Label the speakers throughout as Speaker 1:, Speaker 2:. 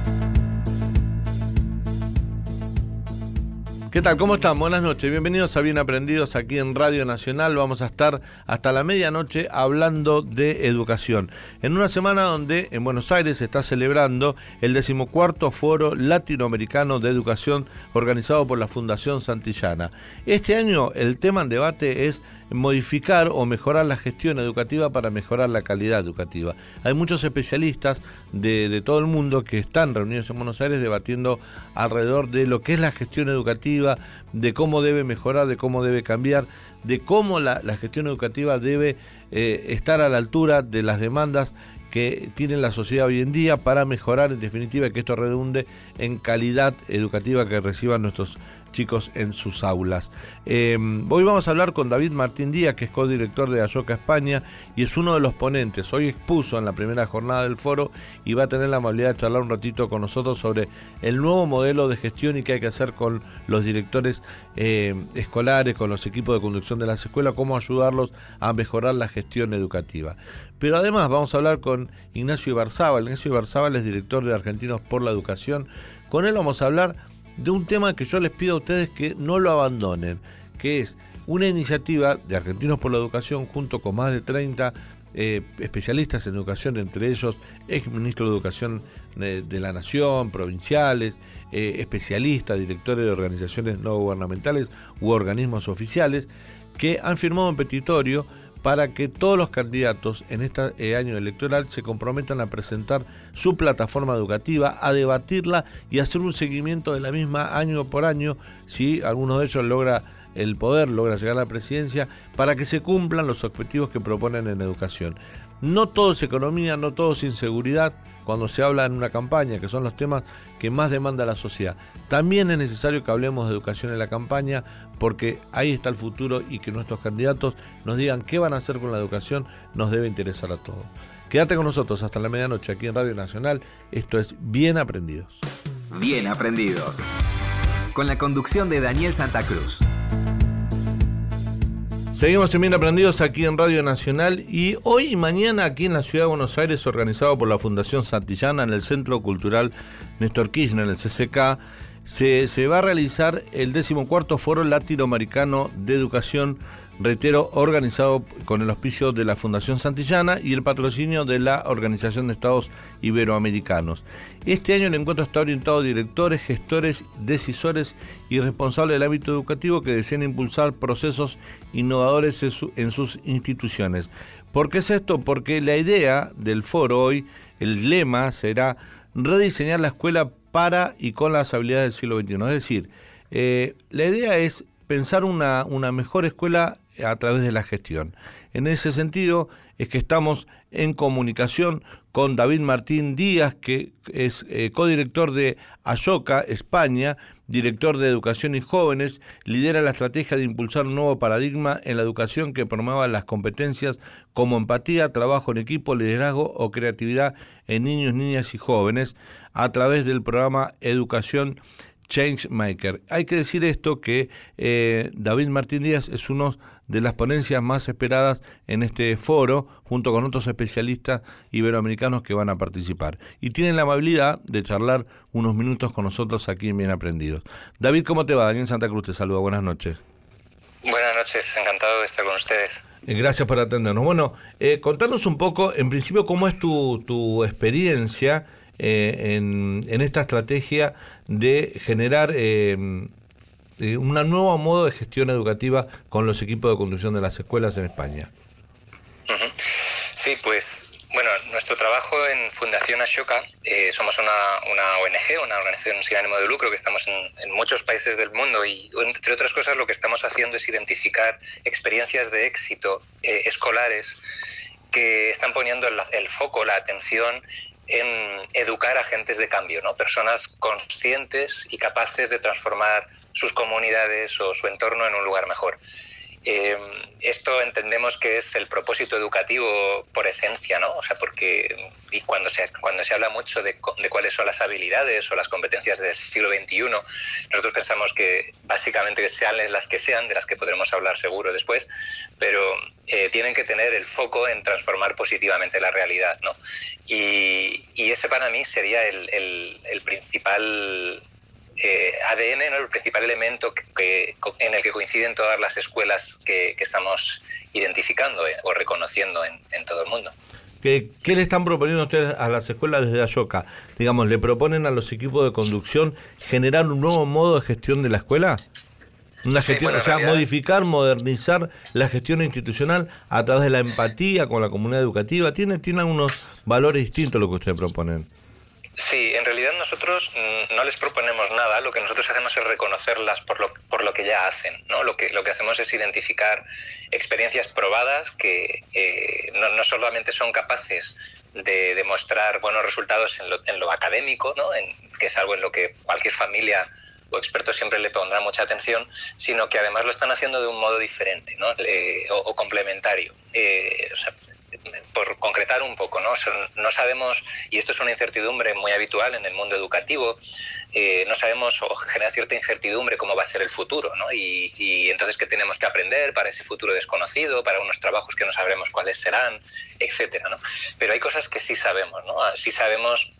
Speaker 1: ¿Qué tal? ¿Cómo están? Buenas noches. Bienvenidos a Bien Aprendidos aquí en Radio Nacional. Vamos a estar hasta la medianoche hablando de educación. En una semana donde en Buenos Aires se está celebrando el 14º Foro Latinoamericano de Educación organizado por la Fundación Santillana. Este año el tema en debate es modificar o mejorar la gestión educativa para mejorar la calidad educativa. Hay muchos especialistas de todo el mundo que están reunidos en Buenos Aires debatiendo alrededor de lo que es la gestión educativa, de cómo debe mejorar, de cómo debe cambiar, de cómo la gestión educativa debe estar a la altura de las demandas que tiene la sociedad hoy en día para mejorar, en definitiva, que esto redunde en calidad educativa que reciban nuestros chicos en sus aulas. Hoy vamos a hablar con David Martín Díaz, que es codirector de Ashoka España y es uno de los ponentes. Hoy expuso en la primera jornada del foro y va a tener la amabilidad de charlar un ratito con nosotros sobre el nuevo modelo de gestión y qué hay que hacer con los directores escolares, con los equipos de conducción de las escuelas, cómo ayudarlos a mejorar la gestión educativa. Pero además vamos a hablar con Ignacio Ibarzábal. Ignacio Ibarzábal es director de Argentinos por la Educación. Con él vamos a hablar de un tema que yo les pido a ustedes que no lo abandonen, que es una iniciativa de Argentinos por la Educación junto con más de 30 especialistas en educación, entre ellos exministros de Educación de la Nación, provinciales, especialistas, directores de organizaciones no gubernamentales u organismos oficiales, que han firmado un petitorio para que todos los candidatos en este año electoral se comprometan a presentar su plataforma educativa, a debatirla y hacer un seguimiento de la misma año por año, si alguno de ellos logra el poder, logra llegar a la presidencia, para que se cumplan los objetivos que proponen en educación. No todo es economía, no todo es inseguridad, cuando se habla en una campaña, que son los temas que más demanda la sociedad. También es necesario que hablemos de educación en la campaña, porque ahí está el futuro y que nuestros candidatos nos digan qué van a hacer con la educación nos debe interesar a todos. Quédate con nosotros hasta la medianoche aquí en Radio Nacional. Esto es Bien Aprendidos.
Speaker 2: Bien Aprendidos. Con la conducción de Daniel Santa Cruz.
Speaker 1: Seguimos en Bien Aprendidos aquí en Radio Nacional y hoy y mañana aquí en la Ciudad de Buenos Aires, organizado por la Fundación Santillana en el Centro Cultural Néstor Kirchner, en el CCK, se va a realizar el 14º Foro Latinoamericano de Educación, reitero, organizado con el auspicio de la Fundación Santillana y el patrocinio de la Organización de Estados Iberoamericanos. Este año el encuentro está orientado a directores, gestores, decisores y responsables del ámbito educativo que desean impulsar procesos innovadores en sus instituciones. ¿Por qué es esto? Porque la idea del foro hoy, el lema será rediseñar la escuela para y con las habilidades del siglo XXI. Es decir, la idea es pensar una mejor escuela a través de la gestión. En ese sentido es que estamos en comunicación con David Martín Díaz, que es codirector de Ashoka España, director de Educación y Jóvenes, lidera la estrategia de impulsar un nuevo paradigma en la educación que promueva las competencias como empatía, trabajo en equipo, liderazgo o creatividad en niños, niñas y jóvenes a través del programa Educación Changemaker. Hay que decir esto, que David Martín Díaz es uno de las ponencias más esperadas en este foro, junto con otros especialistas iberoamericanos que van a participar. Y tienen la amabilidad de charlar unos minutos con nosotros aquí en Bien Aprendidos. David, ¿cómo te va? Daniel Santa Cruz te saluda, buenas noches.
Speaker 3: Buenas noches, encantado de estar con ustedes.
Speaker 1: Gracias por atendernos. Bueno, contanos un poco, en principio, cómo es tu experiencia en esta estrategia de generar un nuevo modo de gestión educativa con los equipos de conducción de las escuelas en España.
Speaker 3: Uh-huh. Sí, pues bueno, nuestro trabajo en Fundación Ashoka, somos una ONG, una organización sin ánimo de lucro que estamos en muchos países del mundo y entre otras cosas lo que estamos haciendo es identificar experiencias de éxito escolares que están poniendo el foco, la atención en educar agentes de cambio, ¿no? Personas conscientes y capaces de transformar sus comunidades o su entorno en un lugar mejor. Esto entendemos que es el propósito educativo por esencia, ¿no? O sea, porque y cuando se habla mucho de cuáles son las habilidades o las competencias del siglo XXI, nosotros pensamos que básicamente sean las que sean, de las que podremos hablar seguro después, pero tienen que tener el foco en transformar positivamente la realidad, ¿no? Y ese para mí sería el principal ADN, ¿no? El principal elemento en el que coinciden todas las escuelas que estamos identificando o reconociendo en todo el mundo.
Speaker 1: ¿Qué le están proponiendo ustedes a las escuelas desde Ashoka? Digamos, ¿le proponen a los equipos de conducción generar un nuevo modo de gestión de la escuela? Una gestión, o sea, modificar, modernizar la gestión institucional a través de la empatía con la comunidad educativa. ¿Tiene algunos valores distintos lo que ustedes proponen?
Speaker 3: Sí, en realidad nosotros no les proponemos nada, lo que nosotros hacemos es reconocerlas por lo que ya hacen, ¿no? Lo que hacemos es identificar experiencias probadas que no solamente son capaces de demostrar buenos resultados en lo académico, ¿no? Que es algo en lo que cualquier familia o experto siempre le pondrá mucha atención, sino que además lo están haciendo de un modo diferente, ¿no? O complementario. O sea, por concretar un poco, ¿no? No sabemos, y esto es una incertidumbre muy habitual en el mundo educativo, no sabemos o genera cierta incertidumbre cómo va a ser el futuro, ¿no? Y entonces qué tenemos que aprender para ese futuro desconocido, para unos trabajos que no sabremos cuáles serán, etcétera, ¿no? Pero hay cosas que sí sabemos, ¿no? Sí sabemos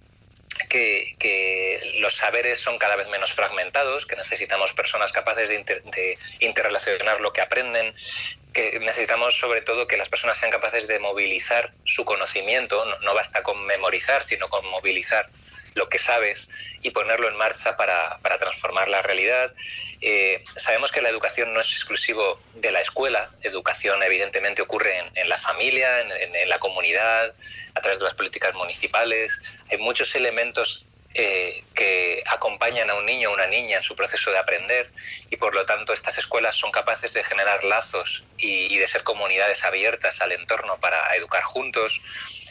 Speaker 3: que los saberes son cada vez menos fragmentados, que necesitamos personas capaces de interrelacionar lo que aprenden, que necesitamos sobre todo que las personas sean capaces de movilizar su conocimiento, no basta con memorizar, sino con movilizar lo que sabes y ponerlo en marcha para transformar la realidad. Sabemos que la educación no es exclusivo de la escuela, educación evidentemente ocurre en la familia, en la comunidad, a través de las políticas municipales. Hay muchos elementos que acompañan a un niño o una niña en su proceso de aprender y por lo tanto estas escuelas son capaces de generar lazos y de ser comunidades abiertas al entorno para educar juntos.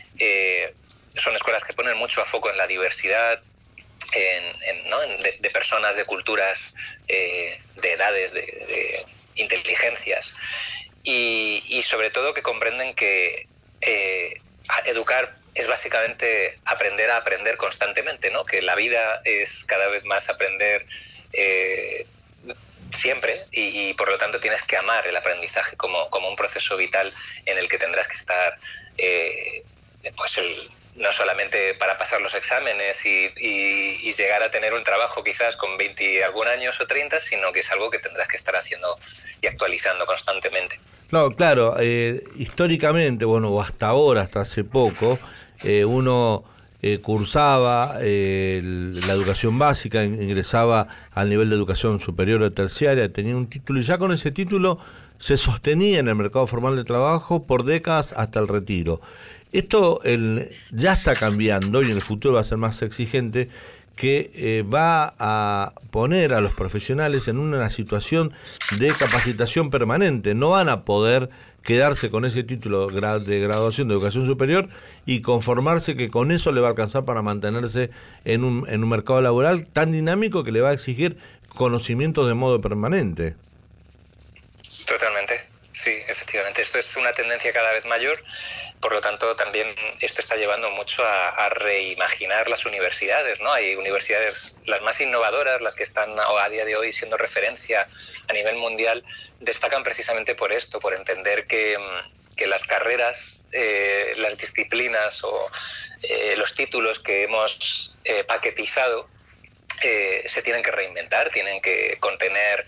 Speaker 3: Son escuelas que ponen mucho a foco en la diversidad, de personas, de culturas, de edades, de inteligencias y sobre todo que comprenden que educar es básicamente aprender a aprender constantemente, ¿no? Que la vida es cada vez más aprender siempre y por lo tanto tienes que amar el aprendizaje como un proceso vital en el que tendrás que estar no solamente para pasar los exámenes y llegar a tener un trabajo quizás con 20 y algún años o 30, sino que es algo que tendrás que estar haciendo y actualizando constantemente.
Speaker 1: No, claro, históricamente, bueno, o hasta ahora, hasta hace poco, uno cursaba la educación básica, ingresaba al nivel de educación superior o terciaria, tenía un título y ya con ese título se sostenía en el mercado formal de trabajo por décadas hasta el retiro. Esto ya está cambiando y en el futuro va a ser más exigente, que va a poner a los profesionales en una situación de capacitación permanente. No van a poder quedarse con ese título de graduación de educación superior y conformarse que con eso le va a alcanzar para mantenerse en un mercado laboral tan dinámico que le va a exigir conocimientos de modo permanente.
Speaker 3: Totalmente. Sí, efectivamente. Esto es una tendencia cada vez mayor. Por lo tanto, también esto está llevando mucho a reimaginar las universidades, ¿no? Hay universidades, las más innovadoras, las que están a día de hoy siendo referencia a nivel mundial, destacan precisamente por esto, por entender que las carreras, las disciplinas o los títulos que hemos paquetizado se tienen que reinventar, tienen que contener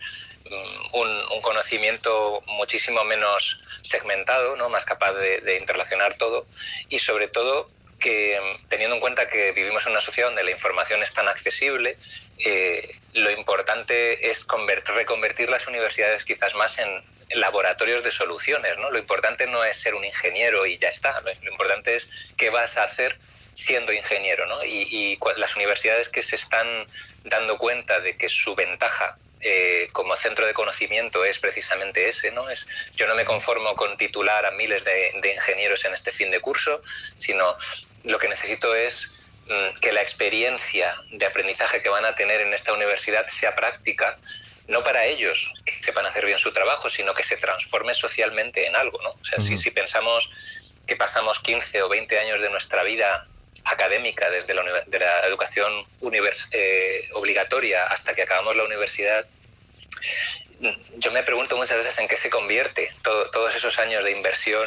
Speaker 3: un conocimiento muchísimo menos segmentado, ¿no? Más capaz de interrelacionar todo y sobre todo que teniendo en cuenta que vivimos en una sociedad donde la información es tan accesible, lo importante es reconvertir las universidades quizás más en laboratorios de soluciones, ¿no? Lo importante no es ser un ingeniero y ya está, lo importante es qué vas a hacer siendo ingeniero, ¿no? Y las universidades que se están dando cuenta de que su ventaja como centro de conocimiento es precisamente ese, ¿no? Yo no me conformo con titular a miles de ingenieros en este fin de curso, sino lo que necesito es que la experiencia de aprendizaje que van a tener en esta universidad sea práctica, no para ellos que sepan hacer bien su trabajo, sino que se transforme socialmente en algo, ¿no? O sea, si pensamos que pasamos 15 o 20 años de nuestra vida académica, desde de la educación obligatoria hasta que acabamos la universidad, yo me pregunto muchas veces en qué se convierte todos esos años de inversión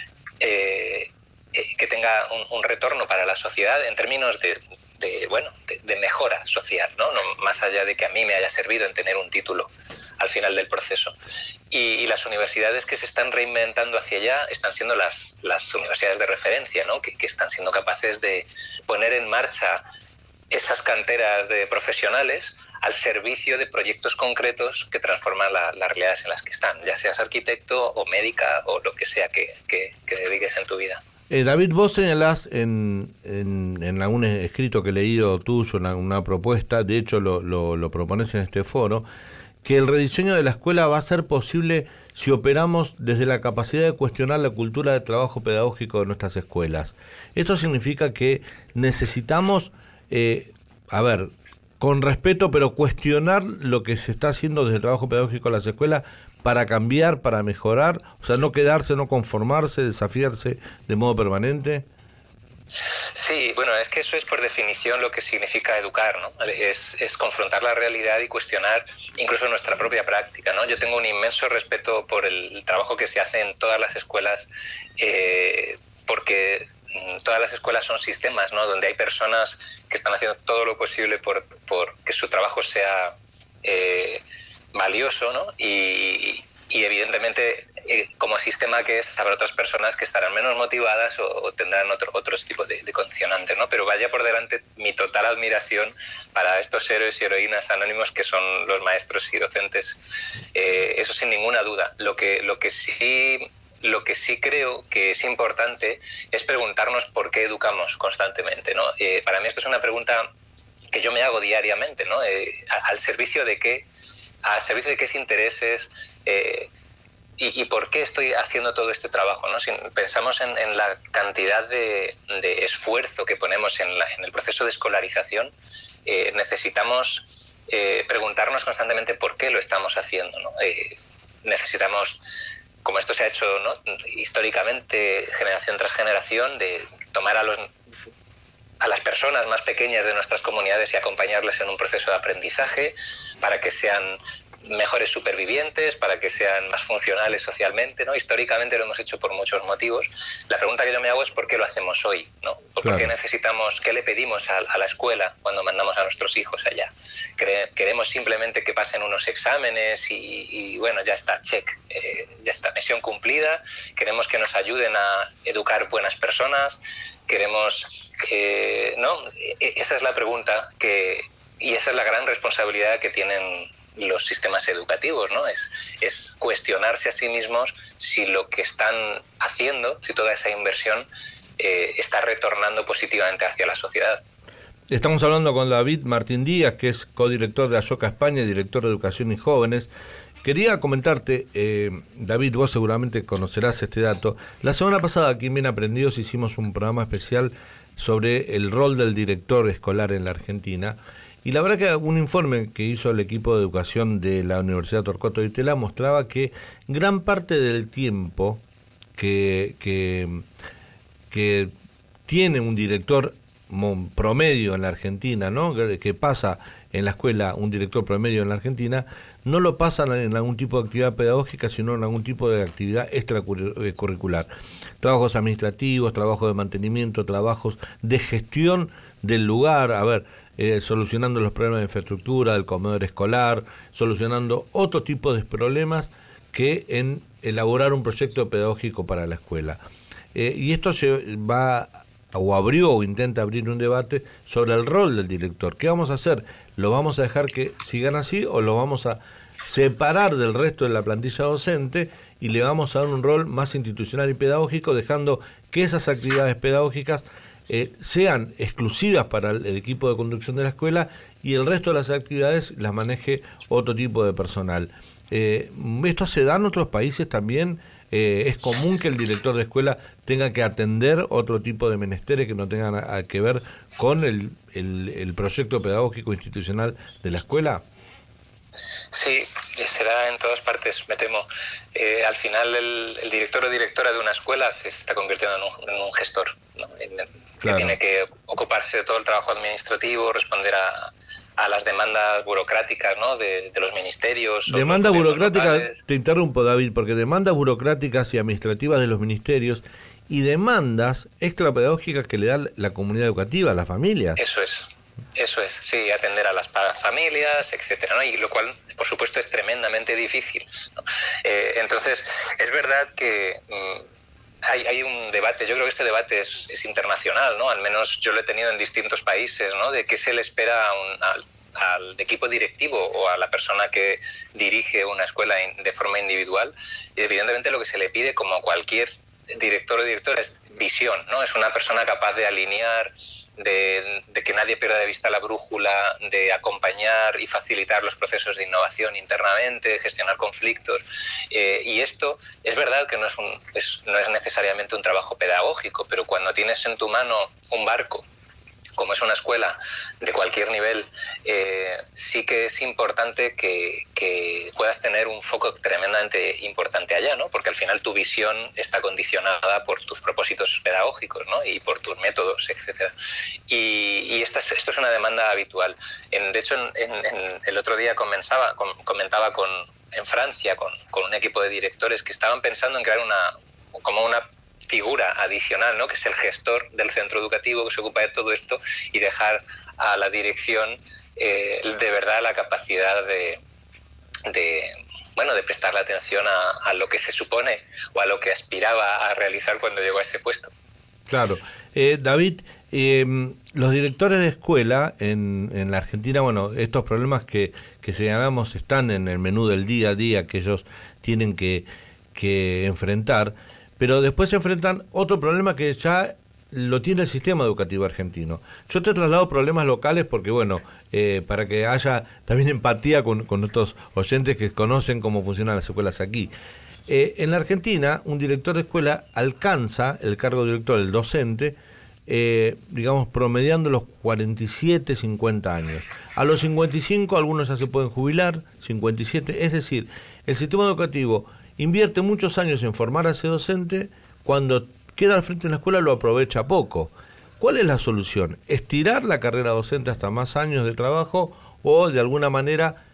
Speaker 3: que tenga un retorno para la sociedad en términos de mejora social, ¿no? Más allá de que a mí me haya servido en tener un título al final del proceso. Y las universidades que se están reinventando hacia allá están siendo las universidades de referencia, ¿no? Que están siendo capaces de poner en marcha esas canteras de profesionales al servicio de proyectos concretos que transforman las realidades en las que están, ya seas arquitecto o médica o lo que sea que dediques en tu vida.
Speaker 1: David, vos señalás en algún escrito que he leído tuyo, una propuesta, de hecho lo propones en este foro, que el rediseño de la escuela va a ser posible si operamos desde la capacidad de cuestionar la cultura de trabajo pedagógico de nuestras escuelas. Esto significa que necesitamos, con respeto, pero cuestionar lo que se está haciendo desde el trabajo pedagógico en las escuelas para cambiar, para mejorar, o sea, no quedarse, no conformarse, desafiarse de modo permanente.
Speaker 3: Sí, bueno, es que eso es por definición lo que significa educar, ¿no? Es confrontar la realidad y cuestionar incluso nuestra propia práctica, ¿no? Yo tengo un inmenso respeto por el trabajo que se hace en todas las escuelas, porque todas las escuelas son sistemas, ¿no? Donde hay personas que están haciendo todo lo posible por que su trabajo sea valioso, ¿no? Y evidentemente, como sistema que es, habrá otras personas que estarán menos motivadas o tendrán otros tipos de condicionantes, ¿no? Pero vaya por delante mi total admiración para estos héroes y heroínas anónimos que son los maestros y docentes. Eso sin ninguna duda. Lo que sí creo que es importante es preguntarnos por qué educamos constantemente, ¿no? Para mí esto es una pregunta que yo me hago diariamente, ¿no? ¿Al servicio de qué? ¿Al servicio de qué intereses? ¿Y por qué estoy haciendo todo este trabajo, ¿no? Si pensamos en la cantidad de esfuerzo que ponemos en el proceso de escolarización, necesitamos preguntarnos constantemente por qué lo estamos haciendo, ¿no? Necesitamos, como esto se ha hecho, ¿no? Históricamente, generación tras generación, de tomar a las personas más pequeñas de nuestras comunidades y acompañarles en un proceso de aprendizaje para que sean mejores supervivientes, para que sean más funcionales socialmente, ¿no? Históricamente lo hemos hecho por muchos motivos. La pregunta que yo me hago es ¿por qué lo hacemos hoy, ¿no? ¿Por qué necesitamos, qué le pedimos a la escuela cuando mandamos a nuestros hijos allá? ¿Queremos simplemente que pasen unos exámenes y bueno, ya está, check, ya está, misión cumplida? ¿Queremos que nos ayuden a educar buenas personas? ¿Queremos no? Esa es la pregunta y esa es la gran responsabilidad que tienen los sistemas educativos, ¿no? Es cuestionarse a sí mismos si lo que están haciendo, si toda esa inversión está retornando positivamente hacia la sociedad.
Speaker 1: Estamos hablando con David Martín Díaz, que es codirector de Ashoka España, director de Educación y Jóvenes. Quería comentarte, David, vos seguramente conocerás este dato. La semana pasada aquí en Bien Aprendidos hicimos un programa especial sobre el rol del director escolar en la Argentina. Y la verdad que un informe que hizo el equipo de educación de la Universidad Torcuato Di Tella mostraba que gran parte del tiempo que tiene un director promedio en la Argentina, ¿no? Que pasa en la escuela un director promedio en la Argentina, no lo pasan en algún tipo de actividad pedagógica, sino en algún tipo de actividad extracurricular. Trabajos administrativos, trabajos de mantenimiento, trabajos de gestión del lugar, solucionando los problemas de infraestructura, del comedor escolar, solucionando otro tipo de problemas que en elaborar un proyecto pedagógico para la escuela. Y esto se va o abrió o intenta abrir un debate sobre el rol del director. ¿Qué vamos a hacer? ¿Lo vamos a dejar que sigan así o lo vamos a separar del resto de la plantilla docente y le vamos a dar un rol más institucional y pedagógico, dejando que esas actividades pedagógicas sean exclusivas para el equipo de conducción de la escuela y el resto de las actividades las maneje otro tipo de personal? ¿Esto se da en otros países también? ¿Es común que el director de escuela tenga que atender otro tipo de menesteres que no tengan que ver con el proyecto pedagógico institucional de la escuela?
Speaker 3: Sí, será en todas partes, me temo. Al final el director o directora de una escuela se está convirtiendo en un gestor, ¿no? Que tiene que ocuparse de todo el trabajo administrativo, responder a las demandas burocráticas, ¿no? de los ministerios.
Speaker 1: Demandas burocráticas, te interrumpo, David, porque demandas burocráticas y administrativas de los ministerios y demandas extrapedagógicas que le da la comunidad educativa, a las familias.
Speaker 3: Eso es, sí, atender a las familias, etcétera, ¿no? Y lo cual, por supuesto, es tremendamente difícil, ¿no? Entonces, es verdad que hay un debate, yo creo que este debate es internacional, ¿no? Al menos yo lo he tenido en distintos países, ¿no? De qué se le espera al equipo directivo o a la persona que dirige una escuela de forma individual. Y evidentemente lo que se le pide, como a cualquier director o directora, es visión, ¿no? Es una persona capaz de alinear, de que nadie pierda de vista la brújula, de acompañar y facilitar los procesos de innovación internamente, gestionar conflictos. Y esto es verdad que no es necesariamente un trabajo pedagógico, pero cuando tienes en tu mano un barco, como es una escuela de cualquier nivel, sí que es importante que puedas tener un foco tremendamente importante allá, ¿no? Porque al final tu visión está condicionada por tus propósitos pedagógicos, ¿no? Y por tus métodos, etcétera. Y esto es una demanda habitual. De hecho, el otro día comentaba en Francia con un equipo de directores que estaban pensando en crear una figura adicional, ¿no? Que es el gestor del centro educativo que se ocupa de todo esto, y dejar a la dirección de verdad la capacidad de prestarle atención a lo que se supone o a lo que aspiraba a realizar cuando llegó a ese puesto.
Speaker 1: Claro. David, los directores de escuela en la Argentina, bueno, estos problemas que señalamos están en el menú del día a día que ellos tienen que enfrentar, pero después se enfrentan otro problema que ya lo tiene el sistema educativo argentino. Yo te traslado problemas locales porque, bueno, para que haya también empatía con nuestros oyentes que conocen cómo funcionan las escuelas aquí. En la Argentina, un director de escuela alcanza el cargo de director, el docente, digamos, promediando los 47, 50 años. A los 55 algunos ya se pueden jubilar, 57, es decir, el sistema educativo invierte muchos años en formar a ese docente, cuando queda al frente de la escuela lo aprovecha poco. ¿Cuál es la solución? ¿Estirar la carrera docente hasta más años de trabajo o de alguna manera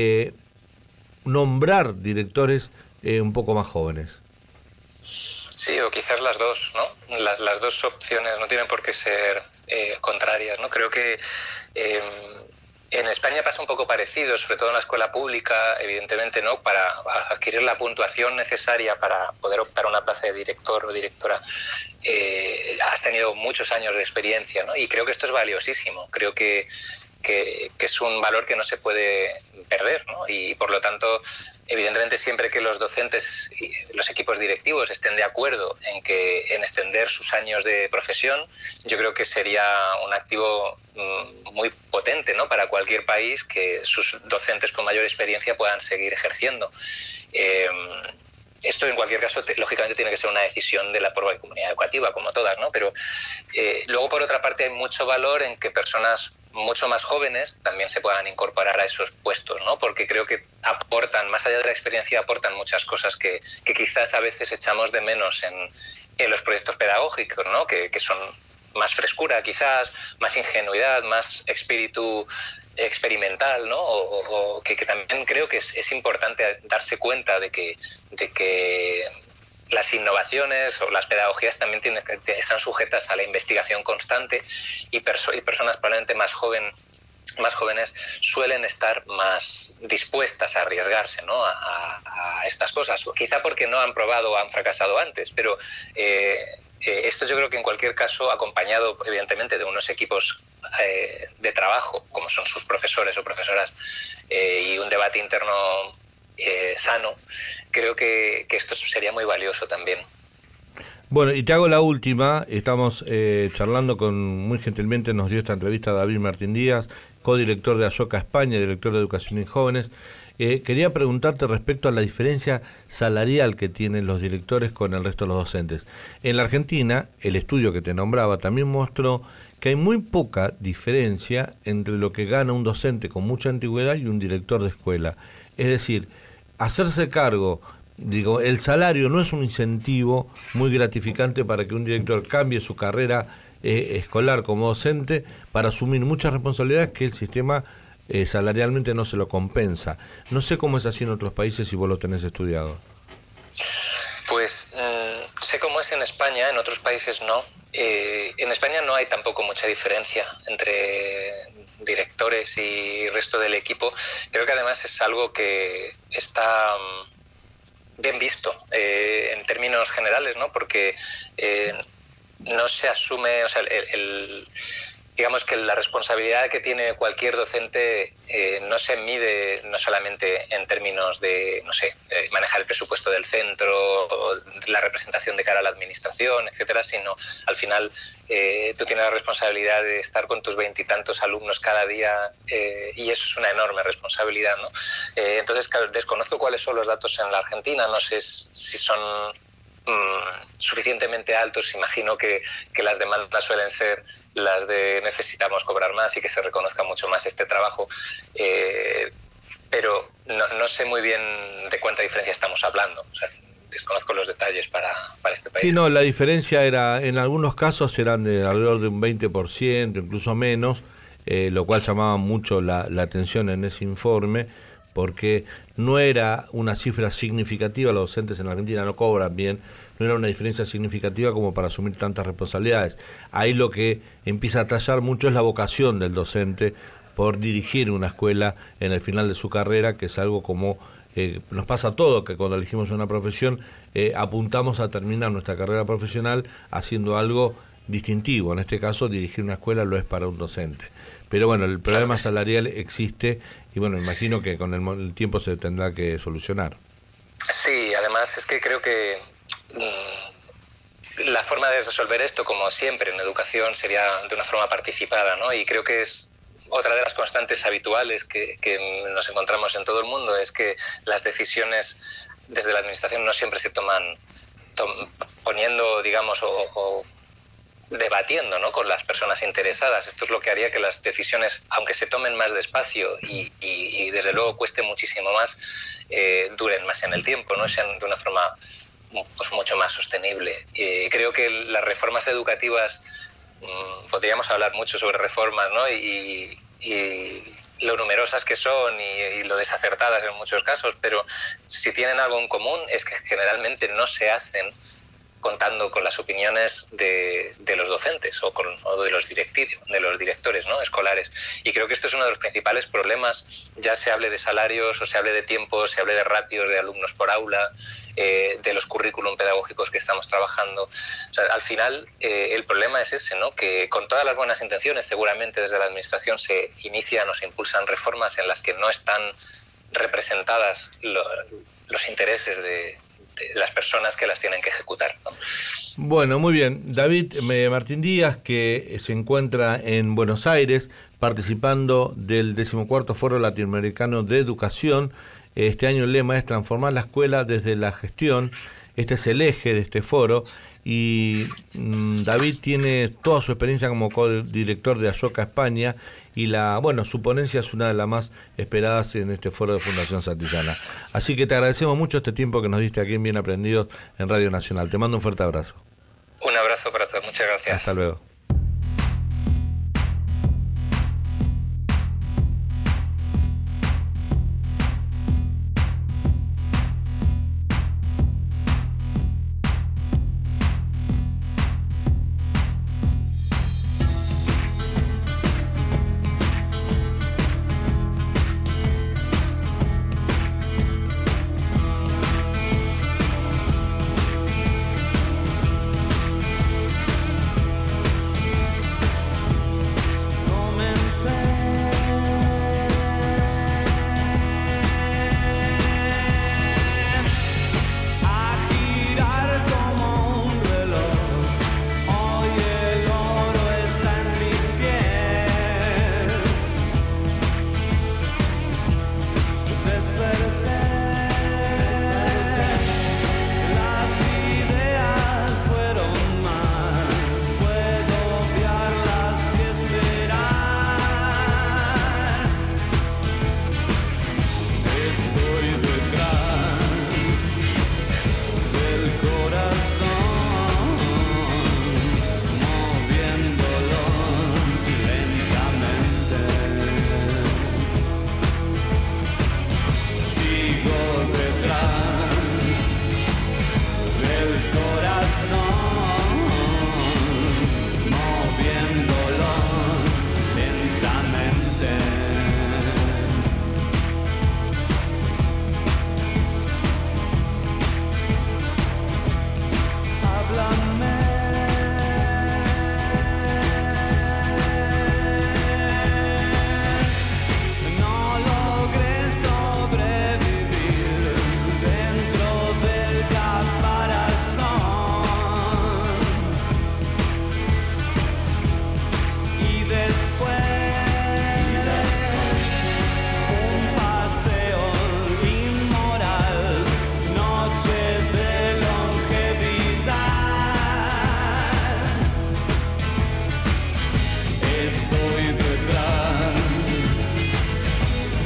Speaker 1: nombrar directores un poco más jóvenes?
Speaker 3: Sí, o quizás las dos, ¿no? Las dos opciones no tienen por qué ser contrarias, ¿no? Creo que en España pasa un poco parecido, sobre todo en la escuela pública, evidentemente, ¿no? Para adquirir la puntuación necesaria para poder optar a una plaza de director o directora, has tenido muchos años de experiencia, ¿no? Y creo que esto es valiosísimo. Creo que es un valor que no se puede perder, ¿no? Y por lo tanto, evidentemente, siempre que los docentes y los equipos directivos estén de acuerdo en extender sus años de profesión, yo creo que sería un activo muy potente, ¿no? Para cualquier país, que sus docentes con mayor experiencia puedan seguir ejerciendo. Esto, en cualquier caso, lógicamente tiene que ser una decisión de la propia comunidad educativa, como todas, ¿no? Pero luego, por otra parte, hay mucho valor en que personas mucho más jóvenes también se puedan incorporar a esos puestos, ¿no? Porque creo que aportan, más allá de la experiencia, aportan muchas cosas que quizás a veces echamos de menos en los proyectos pedagógicos, ¿no? Que son más frescura, quizás, más ingenuidad, más espíritu experimental, ¿no? O que también creo que es importante darse cuenta de que las innovaciones o las pedagogías también están sujetas a la investigación constante, y personas probablemente más jóvenes suelen estar más dispuestas a arriesgarse, ¿no? a estas cosas, quizá porque no han probado o han fracasado antes, pero esto yo creo que en cualquier caso, acompañado evidentemente de unos equipos de trabajo, como son sus profesores o profesoras, y un debate interno sano, creo que esto sería muy valioso también.
Speaker 1: Bueno, y te hago la última. Estamos charlando muy gentilmente nos dio esta entrevista David Martín Díaz, codirector de Ashoka España, director de Educación en Jóvenes. Quería preguntarte respecto a la diferencia salarial que tienen los directores con el resto de los docentes. En la Argentina, el estudio que te nombraba también mostró que hay muy poca diferencia entre lo que gana un docente con mucha antigüedad y un director de escuela. Es decir, hacerse cargo, digo, el salario no es un incentivo muy gratificante para que un director cambie su carrera escolar como docente para asumir muchas responsabilidades que el sistema salarialmente no se lo compensa. No sé cómo es así en otros países si vos lo tenés estudiado.
Speaker 3: Pues sé cómo es en España, en otros países no. En España no hay tampoco mucha diferencia entre directores y resto del equipo. Creo que además es algo que está bien visto en términos generales, ¿no? Porque no se asume, o sea, digamos que la responsabilidad que tiene cualquier docente no se mide no solamente en términos de, no sé, manejar el presupuesto del centro, o la representación de cara a la administración, etcétera, sino al final tú tienes la responsabilidad de estar con tus 20 y tantos alumnos cada día y eso es una enorme responsabilidad, ¿no? Entonces, claro, desconozco cuáles son los datos en la Argentina, no sé si son suficientemente altos. Imagino que las demandas suelen ser las de necesitamos cobrar más y que se reconozca mucho más este trabajo, pero no sé muy bien de cuánta diferencia estamos hablando, o sea, desconozco los detalles para este país.
Speaker 1: Sí, no, la diferencia era, en algunos casos eran de alrededor de un 20%, incluso menos, lo cual llamaba mucho la atención en ese informe, porque no era una cifra significativa, los docentes en Argentina no cobran bien, no era una diferencia significativa como para asumir tantas responsabilidades. Ahí lo que empieza a tallar mucho es la vocación del docente por dirigir una escuela en el final de su carrera, que es algo como nos pasa a todos, que cuando elegimos una profesión apuntamos a terminar nuestra carrera profesional haciendo algo distintivo. En este caso, dirigir una escuela lo es para un docente. Pero bueno, el problema salarial existe y bueno, imagino que con el tiempo se tendrá que solucionar.
Speaker 3: Sí, además es que creo que la forma de resolver esto, como siempre en educación, sería de una forma participada, ¿no? Y creo que es otra de las constantes habituales que nos encontramos en todo el mundo, es que las decisiones desde la administración no siempre se toman poniendo, digamos, o debatiendo, ¿no?, con las personas interesadas. Esto es lo que haría que las decisiones, aunque se tomen más despacio y desde luego cueste muchísimo más, duren más en el tiempo, ¿no?, sean de una forma pues mucho más sostenible. Creo que las reformas educativas, podríamos hablar mucho sobre reformas, ¿no?, y lo numerosas que son y lo desacertadas en muchos casos, pero si tienen algo en común es que generalmente no se hacen contando con las opiniones de los docentes o de los directores, ¿no?, escolares. Y creo que esto es uno de los principales problemas, ya se hable de salarios o se hable de tiempos, se hable de ratios de alumnos por aula, de los currículum pedagógicos que estamos trabajando. O sea, al final el problema es ese, ¿no?, que con todas las buenas intenciones seguramente desde la administración se inician o se impulsan reformas en las que no están representadas los intereses de las personas que las tienen que ejecutar, ¿no?
Speaker 1: Bueno, muy bien. David Martín Díaz, que se encuentra en Buenos Aires participando del 14º Foro Latinoamericano de Educación. Este año el lema es transformar la escuela desde la gestión. Este es el eje de este foro y David tiene toda su experiencia como co-director de Ashoka España y su ponencia es una de las más esperadas en este foro de Fundación Santillana. Así que te agradecemos mucho este tiempo que nos diste aquí en Bien Aprendidos en Radio Nacional. Te mando un fuerte abrazo.
Speaker 3: Un abrazo para todos, muchas gracias.
Speaker 1: Hasta luego.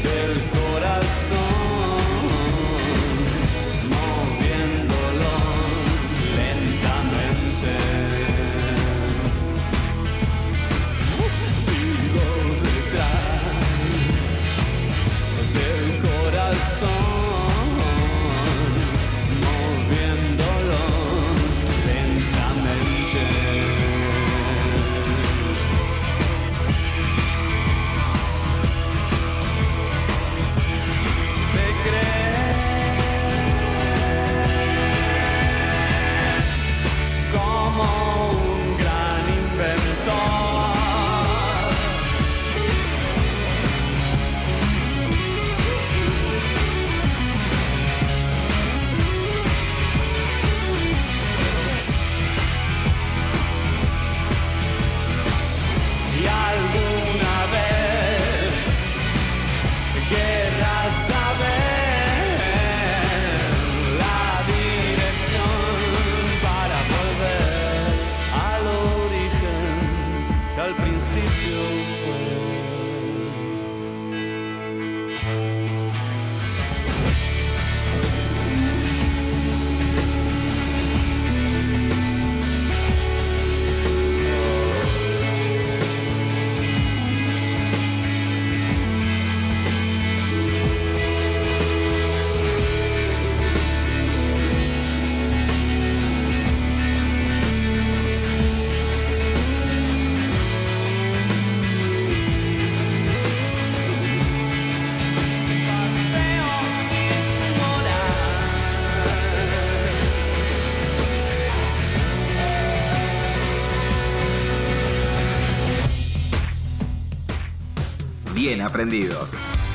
Speaker 2: Bien Aprendidos,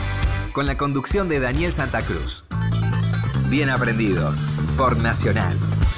Speaker 2: con la conducción de Daniel Santa Cruz. Bien Aprendidos, por Nacional.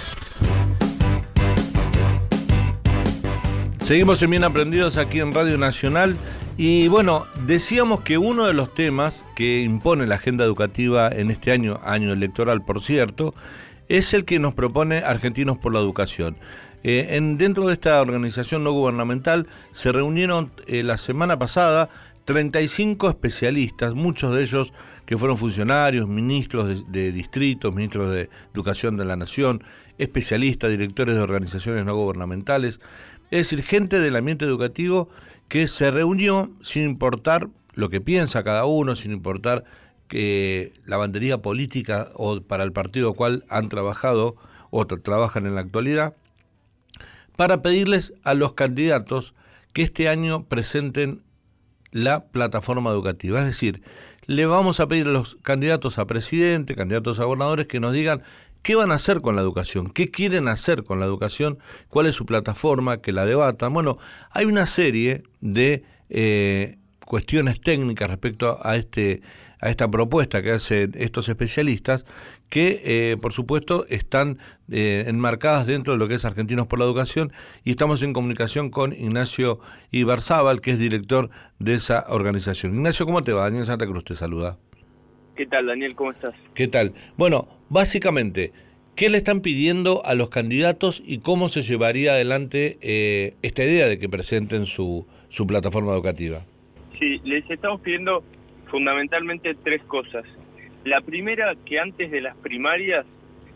Speaker 1: Seguimos en Bien Aprendidos aquí en Radio Nacional y bueno, decíamos que uno de los temas que impone la agenda educativa en este año electoral por cierto, es el que nos propone Argentinos por la Educación. Dentro de esta organización no gubernamental se reunieron la semana pasada 35 especialistas, muchos de ellos que fueron funcionarios, ministros de distritos, ministros de Educación de la Nación, especialistas, directores de organizaciones no gubernamentales, es decir, gente del ambiente educativo que se reunió sin importar lo que piensa cada uno, sin importar que la bandería política o para el partido al cual han trabajado o trabajan en la actualidad, para pedirles a los candidatos que este año presenten la plataforma educativa. Es decir, le vamos a pedir a los candidatos a presidente, candidatos a gobernadores, que nos digan qué van a hacer con la educación, qué quieren hacer con la educación, cuál es su plataforma, que la debatan. Bueno, hay una serie de cuestiones técnicas respecto a esta propuesta que hacen estos especialistas que, por supuesto, están enmarcadas dentro de lo que es Argentinos por la Educación, y estamos en comunicación con Ignacio Ibarzábal, que es director de esa organización. Ignacio, ¿cómo te va? Daniel Santa Cruz te saluda.
Speaker 4: ¿Qué tal, Daniel? ¿Cómo estás?
Speaker 1: ¿Qué tal? Bueno, básicamente, ¿qué le están pidiendo a los candidatos y cómo se llevaría adelante esta idea de que presenten su plataforma educativa?
Speaker 4: Sí, les estamos pidiendo fundamentalmente tres cosas. La primera, que antes de las primarias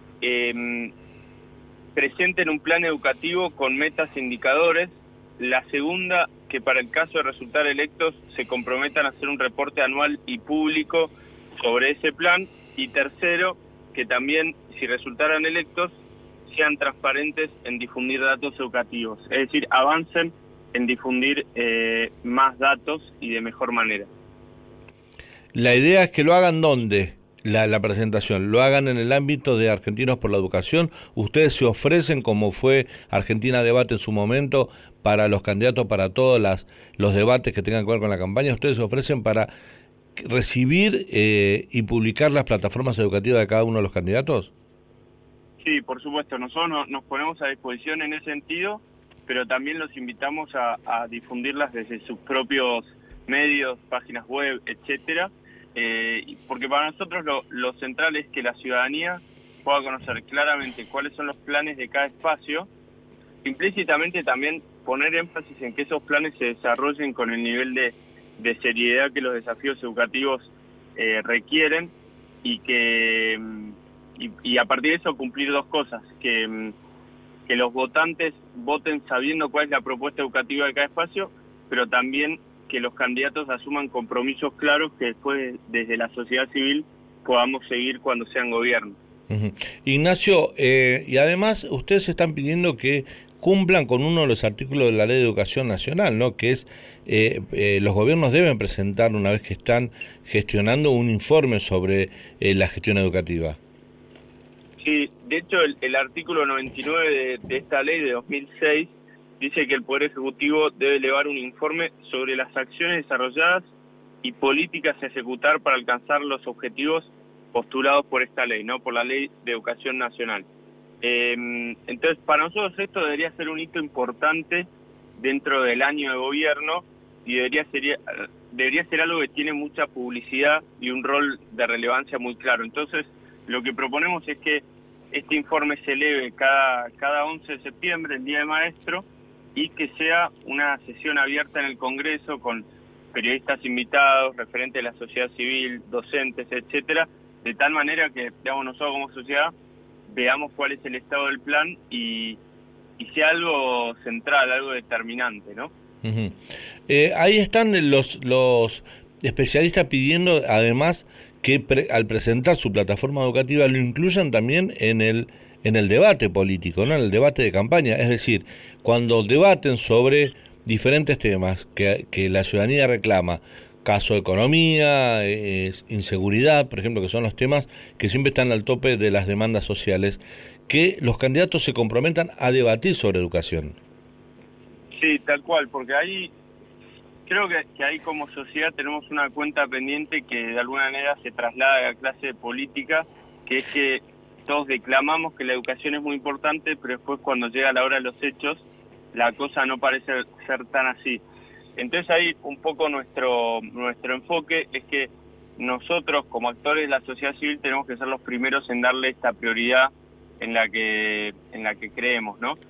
Speaker 4: presenten un plan educativo con metas e indicadores. La segunda, que para el caso de resultar electos se comprometan a hacer un reporte anual y público sobre ese plan. Y tercero, que también, si resultaran electos, sean transparentes en difundir datos educativos. Es decir, avancen en difundir más datos y de mejor manera.
Speaker 1: La idea es que lo hagan ¿dónde? La presentación, lo hagan en el ámbito de Argentinos por la Educación. Ustedes se ofrecen, como fue Argentina Debate en su momento, para los candidatos, para todos los debates que tengan que ver con la campaña. Ustedes se ofrecen para recibir y publicar las plataformas educativas de cada uno de los candidatos.
Speaker 4: Sí, por supuesto. Nosotros nos ponemos a disposición en ese sentido, pero también los invitamos a difundirlas desde sus propios medios, páginas web, etcétera. Porque para nosotros lo central es que la ciudadanía pueda conocer claramente cuáles son los planes de cada espacio, implícitamente también poner énfasis en que esos planes se desarrollen con el nivel de seriedad que los desafíos educativos requieren, y que y a partir de eso cumplir dos cosas: que los votantes voten sabiendo cuál es la propuesta educativa de cada espacio, pero también que los candidatos asuman compromisos claros que después desde la sociedad civil podamos seguir cuando sean gobierno.
Speaker 1: Ignacio, y además ustedes están pidiendo que cumplan con uno de los artículos de la Ley de Educación Nacional, ¿no? Que es los gobiernos deben presentar, una vez que están gestionando, un informe sobre la gestión educativa.
Speaker 4: Sí, de hecho el artículo 99 de esta ley de 2006 dice que el Poder Ejecutivo debe elevar un informe sobre las acciones desarrolladas y políticas a ejecutar para alcanzar los objetivos postulados por esta ley, ¿no? Por la Ley de Educación Nacional. Entonces, para nosotros esto debería ser un hito importante dentro del año de gobierno y debería ser algo que tiene mucha publicidad y un rol de relevancia muy claro. Entonces, lo que proponemos es que este informe se eleve cada 11 de septiembre, el Día del Maestro, y que sea una sesión abierta en el Congreso con periodistas invitados, referentes de la sociedad civil, docentes, etcétera, de tal manera que, digamos, nosotros como sociedad veamos cuál es el estado del plan y sea algo central, algo determinante, ¿no?
Speaker 1: Uh-huh. Ahí están los especialistas pidiendo, además, que al presentar su plataforma educativa lo incluyan también en el debate político, ¿no? En el debate de campaña. Es decir, cuando debaten sobre diferentes temas que la ciudadanía reclama, caso de economía, inseguridad, por ejemplo, que son los temas que siempre están al tope de las demandas sociales, que los candidatos se comprometan a debatir sobre educación.
Speaker 4: Sí, tal cual, porque ahí creo que ahí como sociedad tenemos una cuenta pendiente que de alguna manera se traslada a la clase política, que es que todos declamamos que la educación es muy importante, pero después cuando llega la hora de los hechos, la cosa no parece ser tan así. Entonces ahí un poco nuestro enfoque es que nosotros como actores de la sociedad civil tenemos que ser los primeros en darle esta prioridad en la que creemos, ¿no?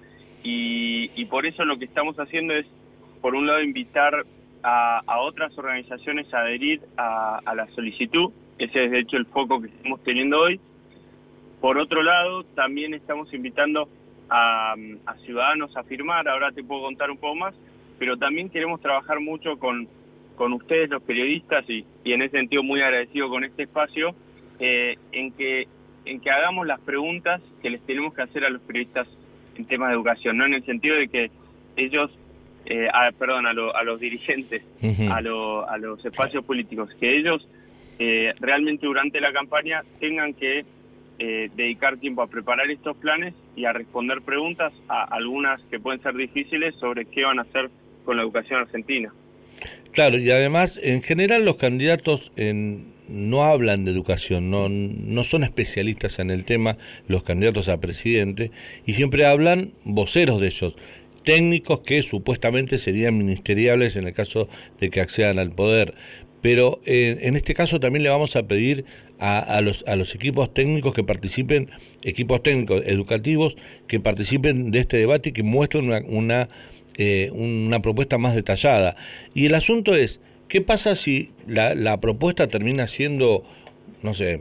Speaker 4: Y por eso lo que estamos haciendo es, por un lado, invitar a otras organizaciones a adherir a la solicitud. Ese es de hecho el foco que estamos teniendo hoy. Por otro lado, también estamos invitando a ciudadanos a firmar. Ahora te puedo contar un poco más, pero también queremos trabajar mucho con ustedes, los periodistas, y en ese sentido muy agradecido con este espacio, en que hagamos las preguntas que les tenemos que hacer a los periodistas en temas de educación, no en el sentido de que ellos, a los dirigentes, uh-huh, a los espacios políticos, que ellos realmente durante la campaña tengan que dedicar tiempo a preparar estos planes y a responder preguntas, a algunas que pueden ser difíciles, sobre qué van a hacer con la educación argentina.
Speaker 1: Claro, y además, en general los candidatos no hablan de educación, no son especialistas en el tema, los candidatos a presidente, y siempre hablan voceros de ellos, técnicos que supuestamente serían ministeriales en el caso de que accedan al poder. Pero en este caso también le vamos a pedir a los equipos técnicos que participen, equipos técnicos educativos que participen de este debate y que muestren una propuesta más detallada. Y el asunto es, ¿qué pasa si la propuesta termina siendo, no sé,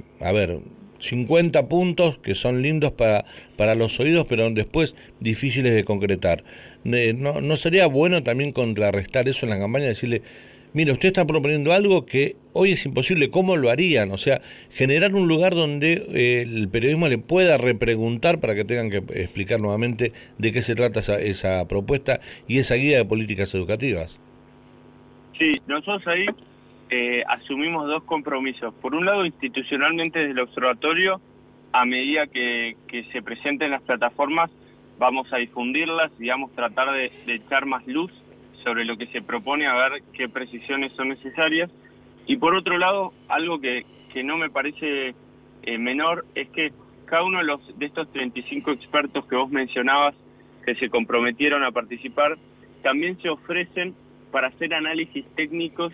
Speaker 1: 50 puntos que son lindos para los oídos, pero después difíciles de concretar? ¿No sería bueno también contrarrestar eso en la campaña, decirle, mira, usted está proponiendo algo que hoy es imposible, ¿cómo lo harían? O sea, generar un lugar donde el periodismo le pueda repreguntar para que tengan que explicar nuevamente de qué se trata esa propuesta y esa guía de políticas educativas.
Speaker 4: Sí, nosotros ahí asumimos dos compromisos. Por un lado, institucionalmente desde el observatorio, a medida que se presenten las plataformas, vamos a difundirlas y vamos a tratar de echar más luz sobre lo que se propone, a ver qué precisiones son necesarias. Y por otro lado, algo que no me parece menor, es que cada uno de estos 35 expertos que vos mencionabas, que se comprometieron a participar, también se ofrecen para hacer análisis técnicos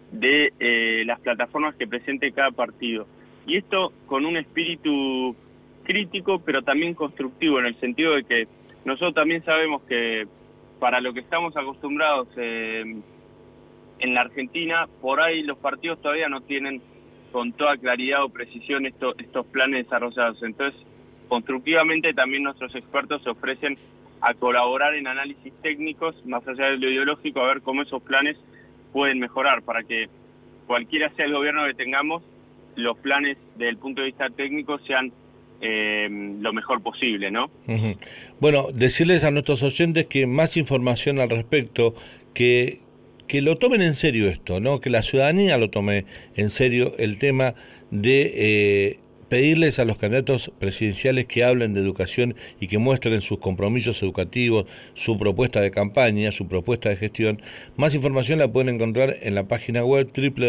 Speaker 4: de las plataformas que presente cada partido. Y esto con un espíritu crítico, pero también constructivo, en el sentido de que nosotros también sabemos que para lo que estamos acostumbrados en la Argentina, por ahí los partidos todavía no tienen con toda claridad o precisión estos planes desarrollados. Entonces, constructivamente también nuestros expertos se ofrecen a colaborar en análisis técnicos, más allá de lo ideológico, a ver cómo esos planes pueden mejorar, para que cualquiera sea el gobierno que tengamos, los planes desde el punto de vista técnico sean lo mejor posible, ¿no?
Speaker 1: Uh-huh. Bueno, decirles a nuestros oyentes que más información al respecto, que lo tomen en serio esto, ¿no? Que la ciudadanía lo tome en serio el tema de pedirles a los candidatos presidenciales que hablen de educación y que muestren sus compromisos educativos, su propuesta de campaña, su propuesta de gestión. Más información la pueden encontrar en la página web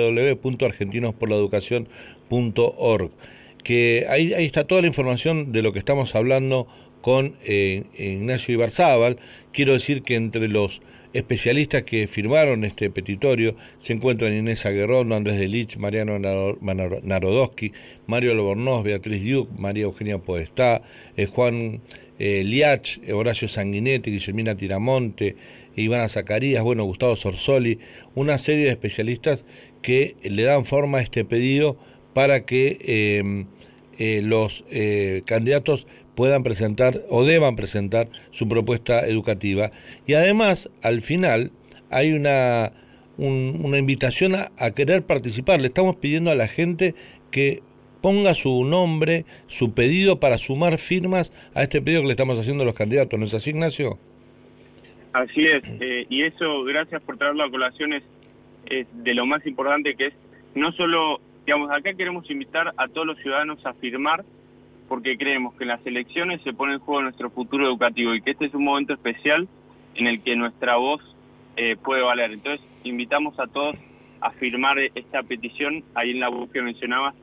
Speaker 1: www.argentinosporlaeducacion.org, que ahí está toda la información de lo que estamos hablando con Ignacio Ibarzábal. Quiero decir que entre los especialistas que firmaron este petitorio se encuentran Inés Aguerrondo, Andrés Delich, Mariano Narodowski, Mario Albornoz, Beatriz Diuk, María Eugenia Podestá, Juan Liach, Horacio Sanguinetti, Guillermina Tiramonte, Ivana Zacarías, Gustavo Sorsoli, una serie de especialistas que le dan forma a este pedido para que los candidatos puedan presentar o deban presentar su propuesta educativa. Y además, al final, hay una invitación a querer participar. Le estamos pidiendo a la gente que ponga su nombre, su pedido para sumar firmas a este pedido que le estamos haciendo a los candidatos. ¿No es así, Ignacio?
Speaker 4: Así es, y eso, gracias por traerlo a colación, es de lo más importante, que es no solo, digamos, acá queremos invitar a todos los ciudadanos a firmar, porque creemos que en las elecciones se pone en juego nuestro futuro educativo y que este es un momento especial en el que nuestra voz puede valer. Entonces, invitamos a todos a firmar esta petición ahí en la web que mencionabas,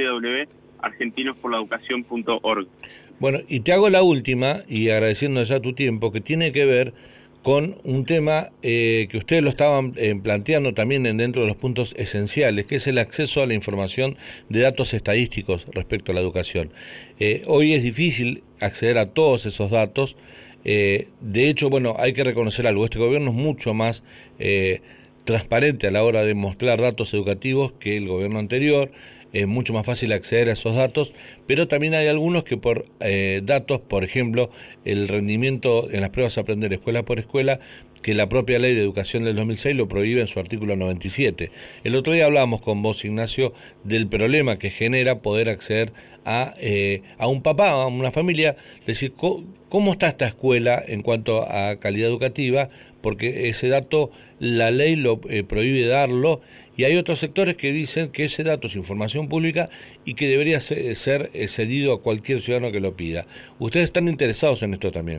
Speaker 4: www.argentinosporlaeducacion.org.
Speaker 1: Bueno, y te hago la última, y agradeciendo ya tu tiempo, que tiene que ver con un tema que ustedes lo estaban planteando también dentro de los puntos esenciales, que es el acceso a la información de datos estadísticos respecto a la educación. Hoy es difícil acceder a todos esos datos. De hecho, hay que reconocer algo. Este gobierno es mucho más transparente a la hora de mostrar datos educativos que el gobierno anterior. Es mucho más fácil acceder a esos datos, pero también hay algunos que por datos, por ejemplo, el rendimiento en las pruebas a aprender escuela por escuela, que la propia ley de educación del 2006 lo prohíbe en su artículo 97. El otro día hablábamos con vos, Ignacio, del problema que genera poder acceder a un papá, a una familia, decir, ¿cómo está esta escuela en cuanto a calidad educativa? Porque ese dato la ley lo prohíbe darlo, y hay otros sectores que dicen que ese dato es información pública y que debería ser cedido a cualquier ciudadano que lo pida. ¿Ustedes están interesados en esto también?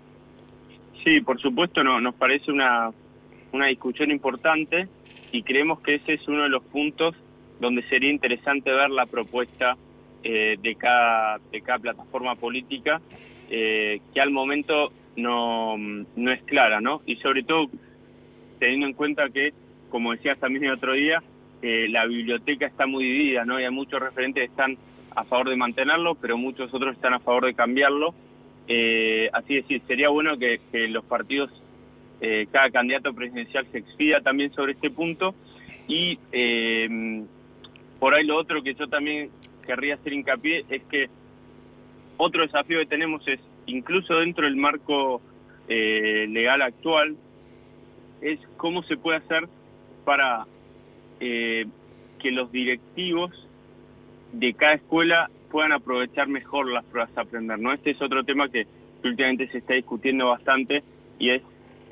Speaker 4: Sí, por supuesto, nos parece una discusión importante, y creemos que ese es uno de los puntos donde sería interesante ver la propuesta de cada plataforma política, que al momento no es clara, ¿no? Y sobre todo teniendo en cuenta que, como decías también el otro día, la biblioteca está muy dividida, ¿no? Y hay muchos referentes que están a favor de mantenerlo, pero muchos otros están a favor de cambiarlo. Así es decir, sería bueno que los partidos, cada candidato presidencial se expida también sobre este punto. Y por ahí lo otro que yo también querría hacer hincapié es que otro desafío que tenemos es, incluso dentro del marco legal actual, es cómo se puede hacer para que los directivos de cada escuela puedan aprovechar mejor las pruebas a aprender, ¿no? Este es otro tema que últimamente se está discutiendo bastante, y es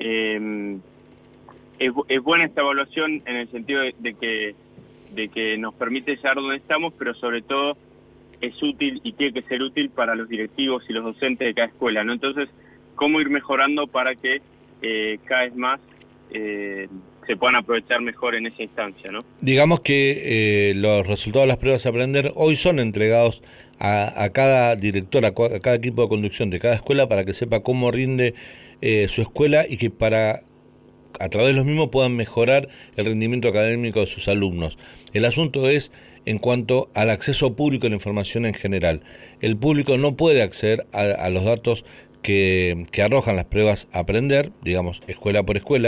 Speaker 4: buena esta evaluación en el sentido de que nos permite saber dónde estamos, pero sobre todo es útil y tiene que ser útil para los directivos y los docentes de cada escuela, ¿no? Entonces, ¿cómo ir mejorando para que cada vez más se puedan aprovechar mejor en esa instancia, ¿no?
Speaker 1: Digamos que los resultados de las pruebas a aprender hoy son entregados a cada director, a cada equipo de conducción de cada escuela, para que sepa cómo rinde su escuela, y que a través de los mismos puedan mejorar el rendimiento académico de sus alumnos. El asunto es en cuanto al acceso público a la información en general. El público no puede acceder a los datos que arrojan las pruebas a aprender, digamos, escuela por escuela,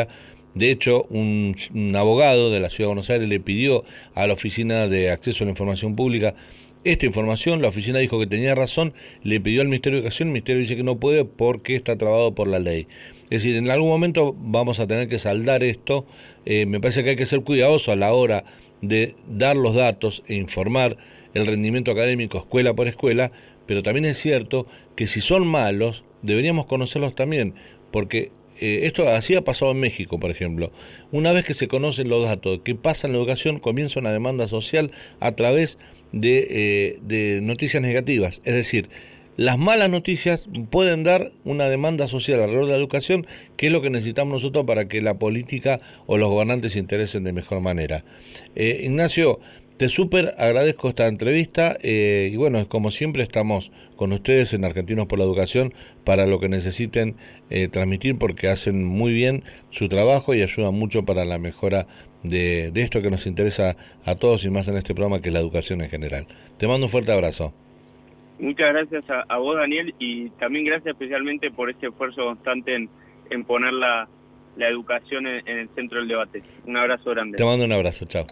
Speaker 1: De hecho, un abogado de la Ciudad de Buenos Aires le pidió a la Oficina de Acceso a la Información Pública esta información, la oficina dijo que tenía razón, le pidió al Ministerio de Educación, el Ministerio dice que no puede porque está trabado por la ley. Es decir, en algún momento vamos a tener que saldar esto. Me parece que hay que ser cuidadoso a la hora de dar los datos e informar el rendimiento académico escuela por escuela, pero también es cierto que si son malos, deberíamos conocerlos también, porque esto así ha pasado en México, por ejemplo. Una vez que se conocen los datos que pasa en la educación, comienza una demanda social a través de noticias negativas. Es decir, las malas noticias pueden dar una demanda social alrededor de la educación, que es lo que necesitamos nosotros para que la política o los gobernantes se interesen de mejor manera. Ignacio, te súper agradezco esta entrevista y bueno, como siempre estamos con ustedes en Argentinos por la Educación para lo que necesiten transmitir, porque hacen muy bien su trabajo y ayudan mucho para la mejora de esto que nos interesa a todos y más en este programa, que es la educación en general. Te mando un fuerte abrazo.
Speaker 4: Muchas gracias a vos, Daniel, y también gracias especialmente por este esfuerzo constante en poner la educación en el centro del debate. Un abrazo grande.
Speaker 1: Te mando un abrazo, chao.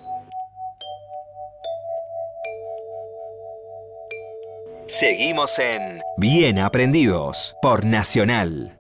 Speaker 2: Seguimos en Bien Aprendidos por Nacional.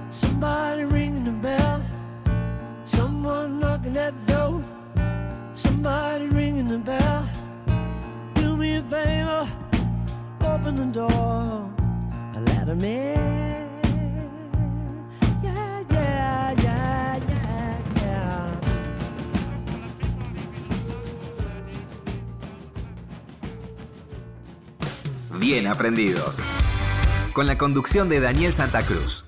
Speaker 5: Somebody ringing the bell, someone knocking at the door. Somebody ringing the bell, do me a favor, open the door, let 'em in. Yeah, yeah, yeah, yeah, yeah.
Speaker 2: Bien aprendidos. Con la conducción de Daniel Santa Cruz.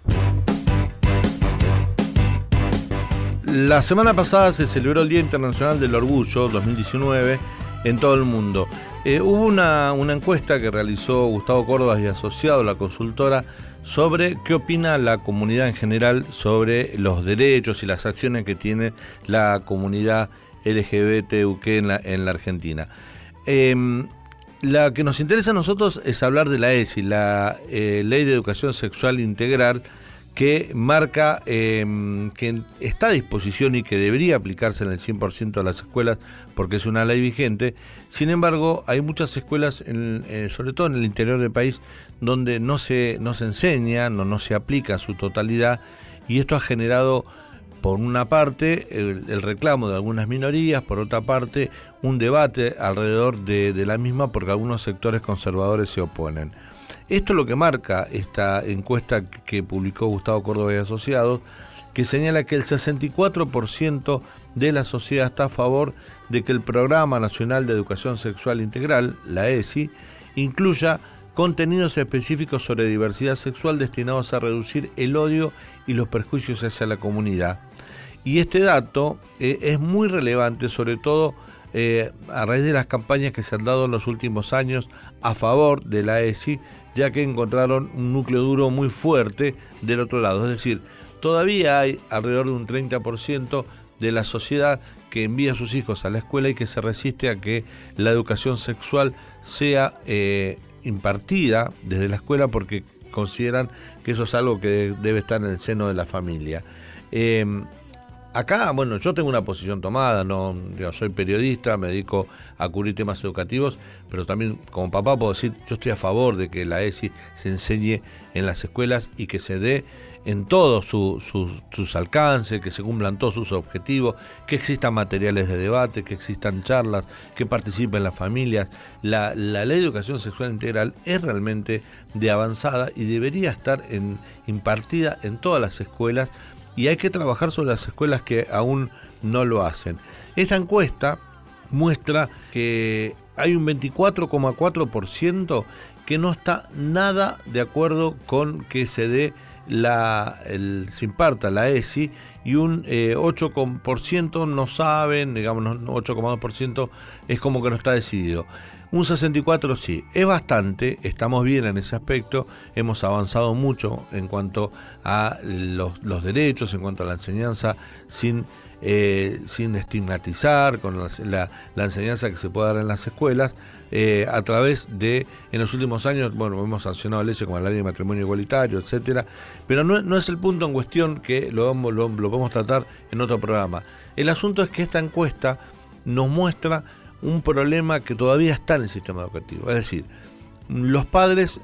Speaker 1: La semana pasada se celebró el Día Internacional del Orgullo 2019 en todo el mundo. Hubo una encuesta que realizó Gustavo Córdoba y Asociados, la consultora, sobre qué opina la comunidad en general sobre los derechos y las acciones que tiene la comunidad LGBTQ en la Argentina. La que nos interesa a nosotros es hablar de la ESI, la Ley de Educación Sexual Integral, que marca que está a disposición y que debería aplicarse en el 100% de las escuelas porque es una ley vigente. Sin embargo, hay muchas escuelas, sobre todo en el interior del país, donde no se enseña, no se aplica en su totalidad, y esto ha generado, por una parte, el reclamo de algunas minorías, por otra parte, un debate alrededor de la misma porque algunos sectores conservadores se oponen. Esto es lo que marca esta encuesta que publicó Gustavo Córdoba y Asociados, que señala que el 64% de la sociedad está a favor de que el Programa Nacional de Educación Sexual Integral, la ESI, incluya contenidos específicos sobre diversidad sexual destinados a reducir el odio y los perjuicios hacia la comunidad. Y este dato es muy relevante, sobre todo a raíz de las campañas que se han dado en los últimos años a favor de la ESI, ya que encontraron un núcleo duro muy fuerte del otro lado. Es decir, todavía hay alrededor de un 30% de la sociedad que envía a sus hijos a la escuela y que se resiste a que la educación sexual sea impartida desde la escuela porque consideran que eso es algo que debe estar en el seno de la familia. Acá, bueno, yo tengo una posición tomada, yo soy periodista, me dedico a cubrir temas educativos, pero también como papá puedo decir, yo estoy a favor de que la ESI se enseñe en las escuelas y que se dé en todos sus alcances, que se cumplan todos sus objetivos, que existan materiales de debate, que existan charlas, que participen las familias. La Ley de Educación Sexual Integral es realmente de avanzada y debería estar impartida en todas las escuelas, y hay que trabajar sobre las escuelas que aún no lo hacen. Esta encuesta muestra que hay un 24,4% que no está nada de acuerdo con que se dé se imparta la ESI, y un 8% no saben, digamos 8,2% es como que no está decidido. Un 64% sí, es bastante, estamos bien en ese aspecto, hemos avanzado mucho en cuanto a los derechos, en cuanto a la enseñanza sin estigmatizar, con la enseñanza que se puede dar en las escuelas, a través de, en los últimos años, bueno, hemos sancionado leyes como la ley de matrimonio igualitario, etcétera, pero no es el punto en cuestión, que lo podemos tratar en otro programa. El asunto es que esta encuesta nos muestra un problema que todavía está en el sistema educativo. Es decir, los padres,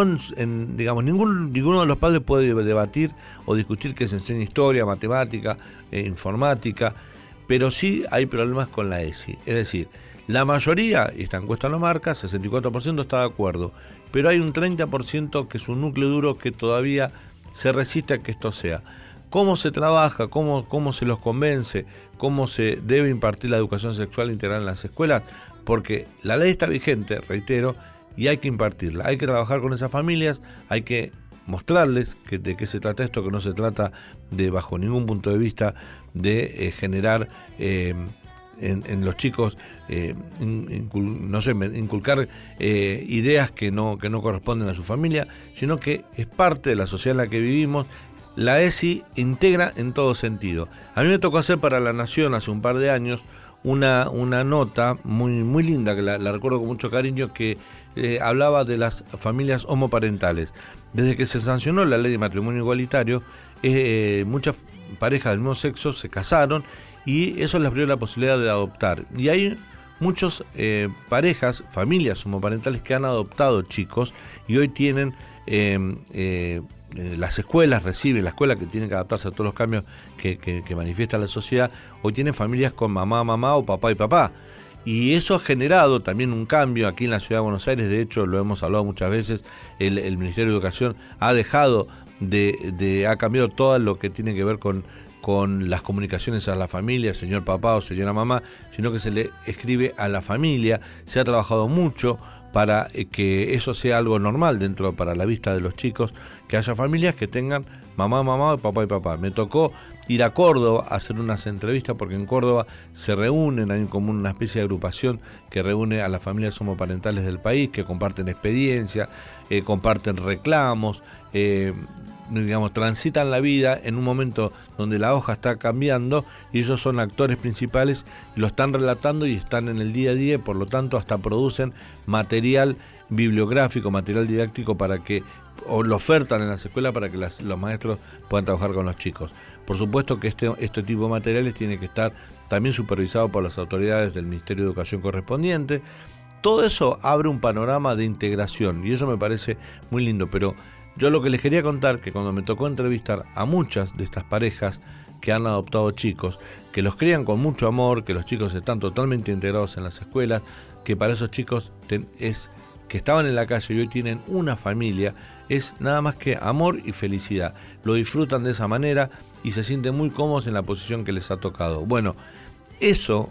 Speaker 1: ninguno de los padres puede debatir o discutir que se enseñe historia, matemática, informática, pero sí hay problemas con la ESI. Es decir, la mayoría, y esta encuesta lo marca, 64% está de acuerdo, pero hay un 30% que es un núcleo duro que todavía se resiste a que esto sea. ¿Cómo se trabaja? ¿Cómo se los convence? ¿Cómo se debe impartir la educación sexual integral en las escuelas? Porque la ley está vigente, reitero, y hay que impartirla. Hay que trabajar con esas familias, hay que mostrarles de qué se trata esto, que no se trata de, bajo ningún punto de vista, de generar en los chicos, inculcar ideas que no corresponden a su familia, sino que es parte de la sociedad en la que vivimos. La ESI integra en todo sentido. A mí me tocó hacer para La Nación hace un par de años una nota muy linda, que la recuerdo con mucho cariño, que hablaba de las familias homoparentales. Desde que se sancionó la ley de matrimonio igualitario, muchas parejas del mismo sexo se casaron y eso les abrió la posibilidad de adoptar. Y hay muchas familias homoparentales que han adoptado chicos y hoy tienen las escuelas reciben, la escuela que tiene que adaptarse a todos los cambios que manifiesta la sociedad, hoy tienen familias con mamá o papá y papá. Y eso ha generado también un cambio aquí en la Ciudad de Buenos Aires. De hecho, lo hemos hablado muchas veces, el Ministerio de Educación ha dejado ha cambiado todo lo que tiene que ver con las comunicaciones a la familia, señor papá o señora mamá, sino que se le escribe a la familia. Se ha trabajado mucho para que eso sea algo normal para la vista de los chicos, que haya familias que tengan mamá, papá y papá. Me tocó ir a Córdoba a hacer unas entrevistas, porque en Córdoba se reúnen, hay como una especie de agrupación que reúne a las familias homoparentales del país, que comparten experiencia, comparten reclamos, transitan la vida en un momento donde la hoja está cambiando, y ellos son actores principales y lo están relatando y están en el día a día, y por lo tanto hasta producen material bibliográfico, material didáctico o lo ofertan en las escuelas para que los maestros puedan trabajar con los chicos. Por supuesto que este tipo de materiales tiene que estar también supervisado por las autoridades del Ministerio de Educación correspondiente. Todo eso abre un panorama de integración y eso me parece muy lindo, pero yo lo que les quería contar, que cuando me tocó entrevistar a muchas de estas parejas que han adoptado chicos, que los crían con mucho amor, que los chicos están totalmente integrados en las escuelas, que para esos chicos que estaban en la calle y hoy tienen una familia, es nada más que amor y felicidad. Lo disfrutan de esa manera y se sienten muy cómodos en la posición que les ha tocado. Bueno, esos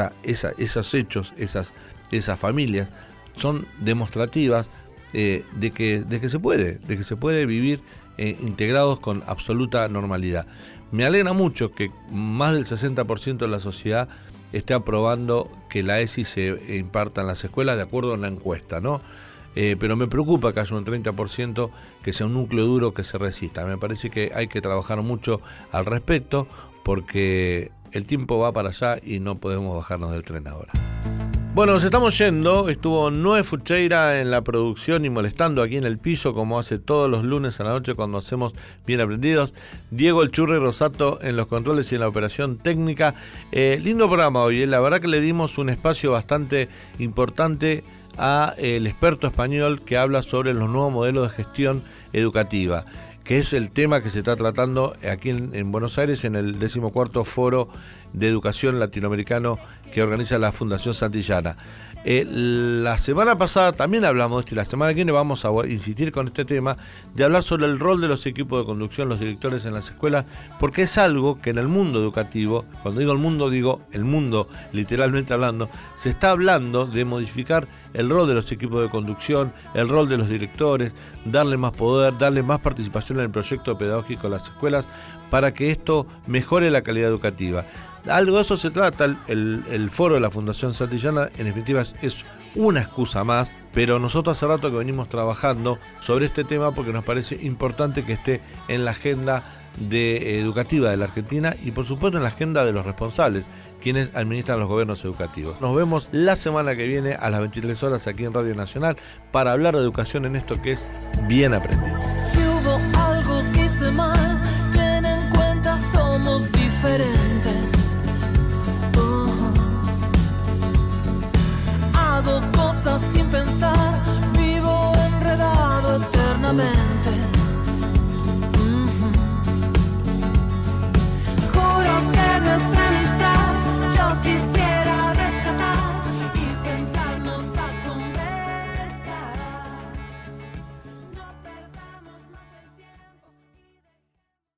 Speaker 1: hechos, esas familias son demostrativas de que se puede vivir integrados con absoluta normalidad. Me alegra mucho que más del 60% de la sociedad esté aprobando que la ESI se imparta en las escuelas de acuerdo a la encuesta, ¿no? Pero me preocupa que haya un 30% que sea un núcleo duro que se resista. Me parece que hay que trabajar mucho al respecto, porque el tiempo va para allá y no podemos bajarnos del tren ahora. Bueno, nos estamos yendo. Estuvo Noé Fucheira en la producción y molestando aquí en el piso, como hace todos los lunes a la noche cuando hacemos Bien Aprendidos. Diego El Churri Rosato en los controles y en la operación técnica. Lindo programa hoy, la verdad que le dimos un espacio bastante importante a el experto español que habla sobre los nuevos modelos de gestión educativa, que es el tema que se está tratando aquí en Buenos Aires en el 14º Foro de Educación Latinoamericano que organiza la Fundación Santillana. La semana pasada también hablamos de esto y la semana que viene vamos a insistir con este tema de hablar sobre el rol de los equipos de conducción, los directores en las escuelas, porque es algo que en el mundo educativo, cuando digo el mundo literalmente hablando, se está hablando de modificar el rol de los equipos de conducción, el rol de los directores, darle más poder, darle más participación en el proyecto pedagógico de las escuelas para que esto mejore la calidad educativa. Algo de eso se trata el foro de la Fundación Santillana. En definitiva es una excusa más, pero nosotros hace rato que venimos trabajando sobre este tema porque nos parece importante que esté en la agenda educativa de la Argentina y por supuesto en la agenda de los responsables, quienes administran los gobiernos educativos. Nos vemos la semana que viene a las 23 horas aquí en Radio Nacional para hablar de educación en esto que es Bien Aprendido.